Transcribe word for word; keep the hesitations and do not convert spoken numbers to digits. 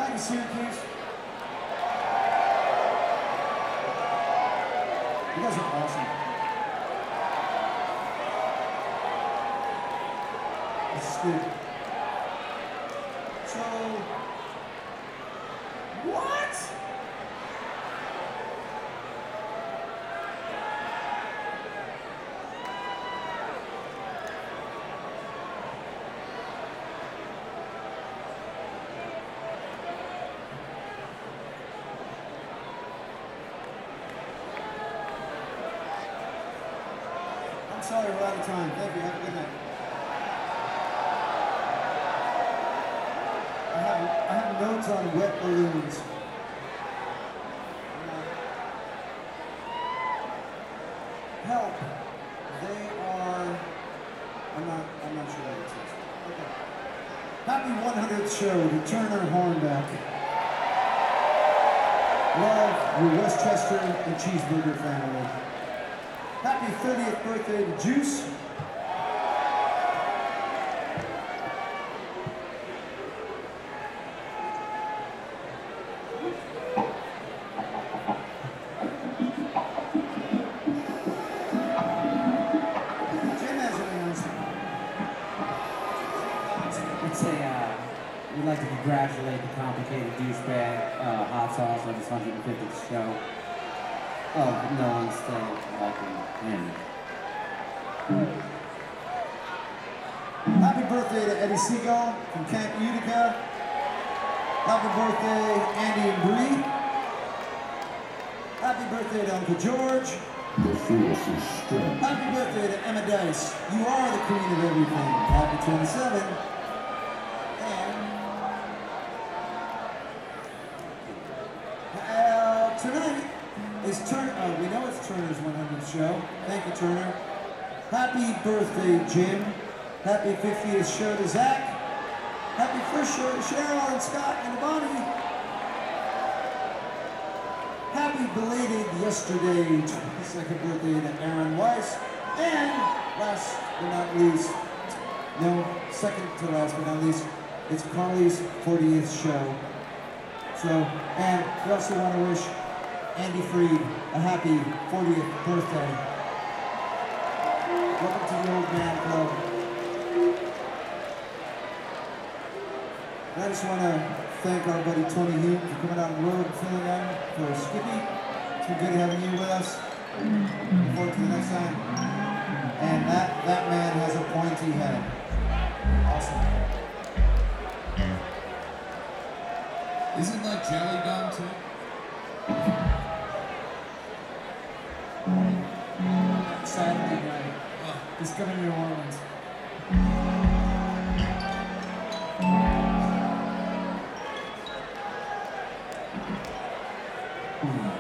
Thank you, Syracuse. You guys are awesome. This is good. So, what? I'm sorry, we're out of time. Thank you. Have a good night. I have, I have notes on wet balloons. Help. They are. I'm not. I'm not sure what it says. Okay. Happy one hundredth show to Turner Hornbeck. Love your Westchester and Cheeseburger family. Happy thirtieth birthday to Juice. Let's say, uh, we'd like to congratulate the complicated douchebag uh, hot sauce on his one hundred fiftieth show. Oh, no one's still liking him. Happy birthday to Eddie Seagull from Camp Utica. Happy birthday, Andy and Bree. Happy birthday to Uncle George. The force is strong. Happy birthday to Emma Dice. You are the queen of everything. Happy twenty-seven. And uh, tonight is Turner. Oh, we know it's Turner's one hundredth show. Thank you, Turner. Happy birthday, Jim. Happy fiftieth show to Zach. Happy first show to Cheryl and Scott and Bonnie. Happy belated yesterday twenty-second birthday to Aaron Weiss. And last but not least, no, second to last but not least, it's Carly's fortieth show. So, and we also want to wish Andy Freed a happy fortieth birthday. Welcome to the Old Man Club. And I just want to thank our buddy Tony Hume for coming out on the road and filling in for Skippy. It's been good having you with us. Look forward to the next time. And that, that man has a pointy head. Awesome. Isn't like jelly gum too? Saturday night. He's coming to New Orleans. Mm.